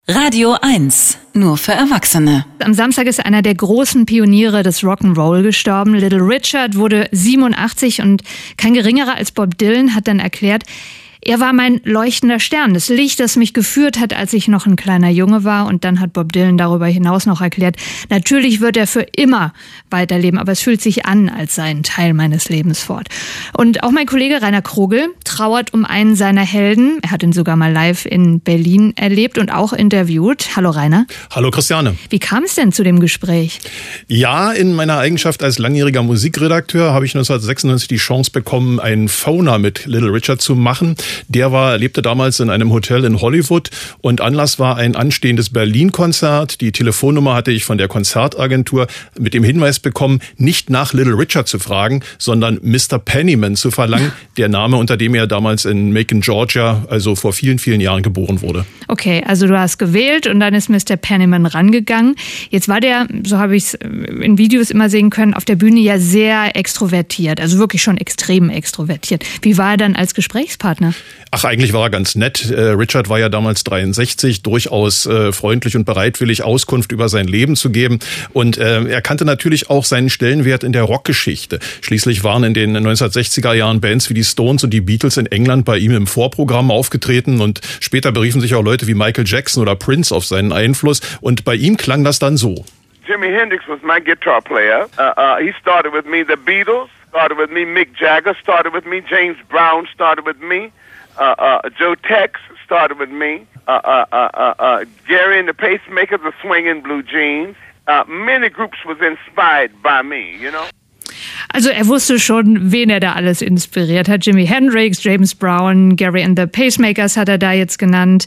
Radio 1, nur für Erwachsene. Am Samstag ist einer der großen Pioniere des Rock'n'Roll gestorben. Little Richard wurde 87 und kein geringerer als Bob Dylan hat dann erklärt, er war mein leuchtender Stern, das Licht, das mich geführt hat, als ich noch ein kleiner Junge war. Und dann hat Bob Dylan darüber hinaus noch erklärt, natürlich wird er für immer weiterleben, aber es fühlt sich an, als sei ein Teil meines Lebens fort. Und auch mein Kollege Rainer Krogel trauert um einen seiner Helden. Er hat ihn sogar mal live in Berlin erlebt und auch interviewt. Hallo Rainer. Hallo Christiane. Wie kam es denn zu dem Gespräch? Ja, in meiner Eigenschaft als langjähriger Musikredakteur habe ich 1996 die Chance bekommen, einen Phoner mit Little Richard zu machen. Der lebte damals in einem Hotel in Hollywood und Anlass war ein anstehendes Berlin-Konzert. Die Telefonnummer hatte ich von der Konzertagentur mit dem Hinweis bekommen, nicht nach Little Richard zu fragen, sondern Mr. Penniman zu verlangen, der Name, unter dem er damals in Macon, Georgia, also vor vielen, vielen Jahren geboren wurde. Okay, also du hast gewählt und dann ist Mr. Penniman rangegangen. Jetzt war der, so habe ich es in Videos immer sehen können, auf der Bühne ja sehr extrovertiert, also wirklich schon extrem extrovertiert. Wie war er dann als Gesprächspartner? Ach, eigentlich war er ganz nett. Richard war ja damals 63, durchaus freundlich und bereitwillig Auskunft über sein Leben zu geben. Und er kannte natürlich auch seinen Stellenwert in der Rockgeschichte. Schließlich waren in den 1960er Jahren Bands wie die Stones und die Beatles in England bei ihm im Vorprogramm aufgetreten. Und später beriefen sich auch Leute wie Michael Jackson oder Prince auf seinen Einfluss. Und bei ihm klang das dann so. Jimi Hendrix was my guitar player. He started with me. The Beatles started with me. Mick Jagger started with me. James Brown started with me. Joe Tex started with me. Gary and the Pacemakers, the Swingin' Blue Jeans. Many groups was inspired by me, you know. Also er wusste schon, wen er da alles inspiriert hat. Jimi Hendrix, James Brown, Gary and the Pacemakers hat er da jetzt genannt.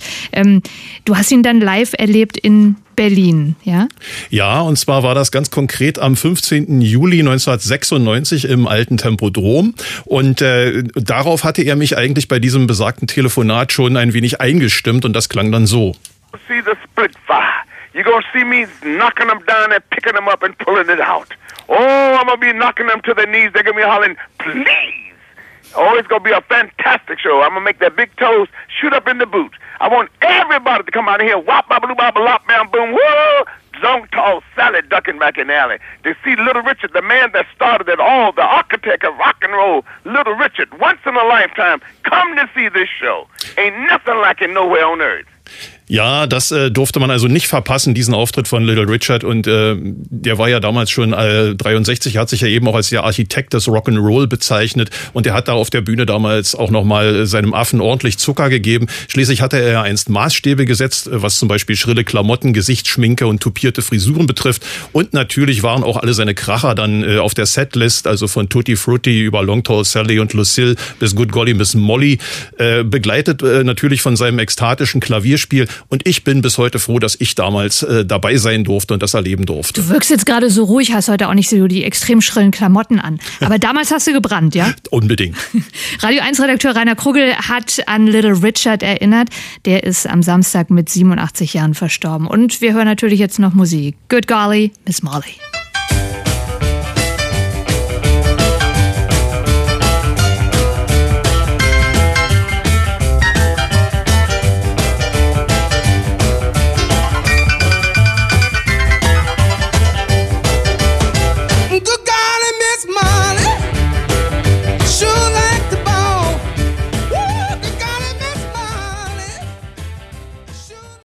Du hast ihn dann live erlebt in Berlin, ja? Ja, und zwar war das ganz konkret am 15. Juli 1996 im alten Tempodrom. Und darauf hatte er mich eigentlich bei diesem besagten Telefonat schon ein wenig eingestimmt und das klang dann so. See the split fire. You're gonna see me knocking them down and picking them up and pulling it out. Oh, I'm gonna be knocking them to their knees. They're gonna be hollering, please. Oh, it's gonna be a fantastic show. I'm gonna make their big toes shoot up in the boot. I want everybody to come out of here, wop, bop, bop, lop, bam, boom, whoa, zone tall, salad ducking back in the alley. To see Little Richard, the man that started it all, the architect of rock and roll, Little Richard, once in a lifetime, come to see this show. Ain't nothing like it nowhere on earth. Ja, das durfte man also nicht verpassen, diesen Auftritt von Little Richard. Und der war ja damals schon 63, hat sich ja eben auch als der Architekt des Rock'n'Roll bezeichnet. Und er hat da auf der Bühne damals auch nochmal seinem Affen ordentlich Zucker gegeben. Schließlich hatte er einst Maßstäbe gesetzt, was zum Beispiel schrille Klamotten, Gesichtsschminke und tupierte Frisuren betrifft. Und natürlich waren auch alle seine Kracher dann auf der Setlist, also von Tutti Frutti über Long Tall Sally und Lucille bis Good Golly Miss Molly, begleitet natürlich von seinem ekstatischen Klavierspiel. Und ich bin bis heute froh, dass ich damals dabei sein durfte und das erleben durfte. Du wirkst jetzt gerade so ruhig, hast heute auch nicht so die extrem schrillen Klamotten an. Aber damals hast du gebrannt, ja? Unbedingt. Radio 1-Redakteur Rainer Krugel hat an Little Richard erinnert. Der ist am Samstag mit 87 Jahren verstorben. Und wir hören natürlich jetzt noch Musik. Good Golly, Miss Molly.